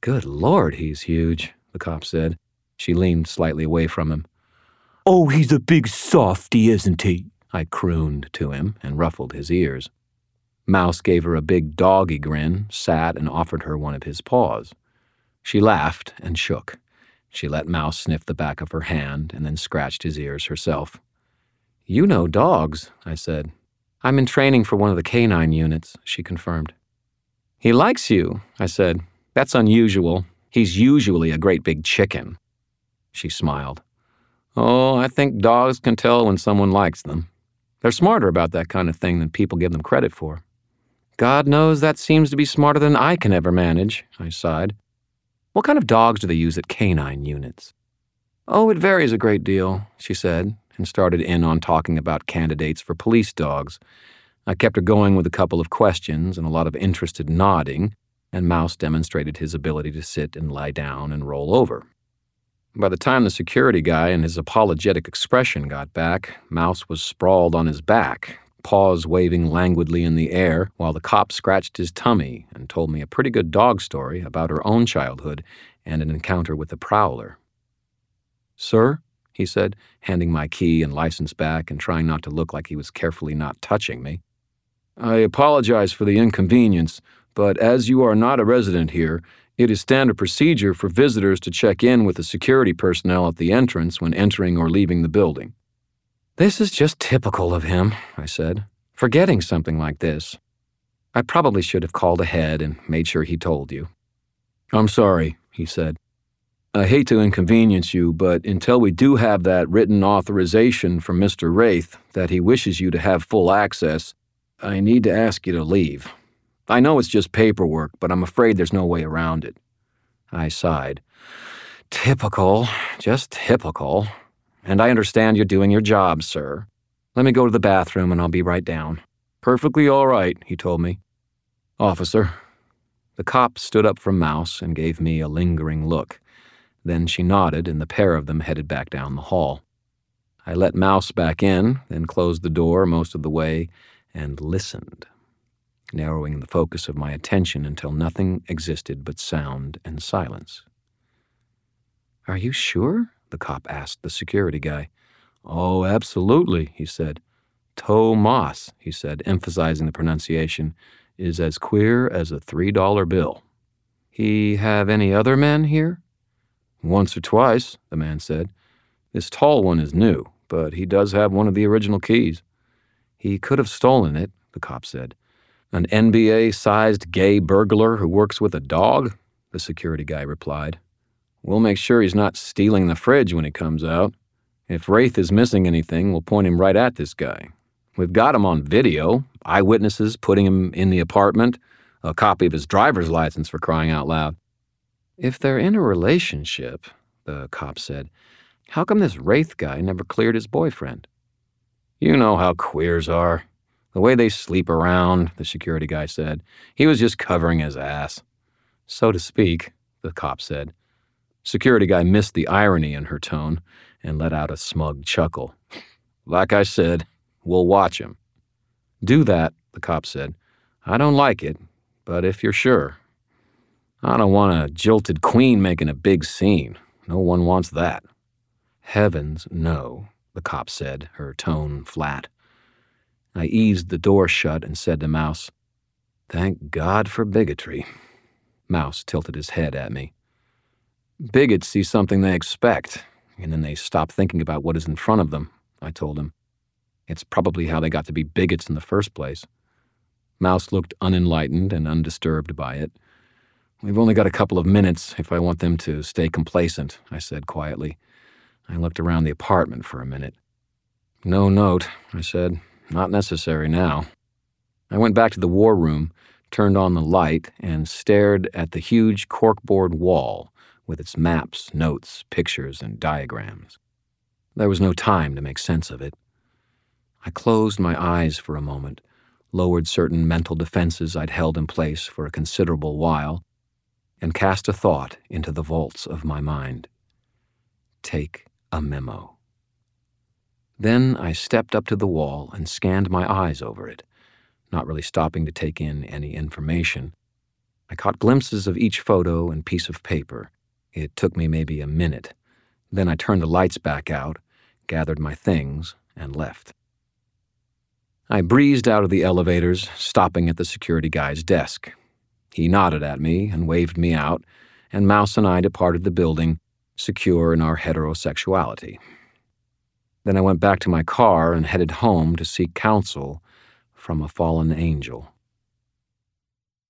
Good Lord, he's huge, the cop said. She leaned slightly away from him. Oh, he's a big softy, isn't he? I crooned to him and ruffled his ears. Mouse gave her a big doggy grin, sat and offered her one of his paws. She laughed and shook. She let Mouse sniff the back of her hand and then scratched his ears herself. You know dogs, I said. I'm in training for one of the canine units, she confirmed. He likes you, I said. That's unusual. He's usually a great big chicken. She smiled. Oh, I think dogs can tell when someone likes them. They're smarter about that kind of thing than people give them credit for. God knows that seems to be smarter than I can ever manage, I sighed. What kind of dogs do they use at canine units? Oh, it varies a great deal, she said, and started in on talking about candidates for police dogs. I kept her going with a couple of questions and a lot of interested nodding, and Mouse demonstrated his ability to sit and lie down and roll over. By the time the security guy and his apologetic expression got back, Mouse was sprawled on his back, paws waving languidly in the air, while the cop scratched his tummy and told me a pretty good dog story about her own childhood and an encounter with the prowler. Sir, he said, handing my key and license back and trying not to look like he was carefully not touching me. I apologize for the inconvenience, but as you are not a resident here, it is standard procedure for visitors to check in with the security personnel at the entrance when entering or leaving the building. This is just typical of him, I said, forgetting something like this. I probably should have called ahead and made sure he told you. I'm sorry, he said. I hate to inconvenience you, but until we do have that written authorization from Mr. Wraith that he wishes you to have full access, I need to ask you to leave. I know it's just paperwork, but I'm afraid there's no way around it. I sighed. Typical, just typical. And I understand you're doing your job, sir. Let me go to the bathroom and I'll be right down. Perfectly all right, he told me. Officer. The cop stood up from Mouse and gave me a lingering look. Then she nodded and the pair of them headed back down the hall. I let Mouse back in, then closed the door most of the way and listened, narrowing the focus of my attention until nothing existed but sound and silence. Are you sure? The cop asked the security guy. Oh, absolutely, he said. Tomas, he said, emphasizing the pronunciation, is as queer as a $3 bill. He have any other men here? Once or twice, the man said. This tall one is new, but he does have one of the original keys. He could have stolen it, the cop said. An NBA-sized gay burglar who works with a dog? The security guy replied. We'll make sure he's not stealing the fridge when he comes out. If Wraith is missing anything, we'll point him right at this guy. We've got him on video, eyewitnesses putting him in the apartment, a copy of his driver's license for crying out loud. If they're in a relationship, the cop said, how come this Wraith guy never cleared his boyfriend? You know how queers are. The way they sleep around, the security guy said. He was just covering his ass. So to speak, the cop said. Security guy missed the irony in her tone and let out a smug chuckle. Like I said, we'll watch him. Do that, the cop said. I don't like it, but if you're sure. I don't want a jilted queen making a big scene. No one wants that. Heavens, no, the cop said, her tone flat. I eased the door shut and said to Mouse, Thank God for bigotry. Mouse tilted his head at me. Bigots see something they expect, and then they stop thinking about what is in front of them, I told him. It's probably how they got to be bigots in the first place. Mouse looked unenlightened and undisturbed by it. We've only got a couple of minutes if I want them to stay complacent, I said quietly. I looked around the apartment for a minute. No note, I said. Not necessary now. I went back to the war room, turned on the light, and stared at the huge corkboard wall with its maps, notes, pictures, and diagrams. There was no time to make sense of it. I closed my eyes for a moment, lowered certain mental defenses I'd held in place for a considerable while, and cast a thought into the vaults of my mind. Take a memo. Then I stepped up to the wall and scanned my eyes over it, not really stopping to take in any information. I caught glimpses of each photo and piece of paper. It took me maybe a minute. Then I turned the lights back out, gathered my things, and left. I breezed out of the elevators, stopping at the security guy's desk. He nodded at me and waved me out, and Mouse and I departed the building, secure in our heterosexuality. Then I went back to my car and headed home to seek counsel from a fallen angel.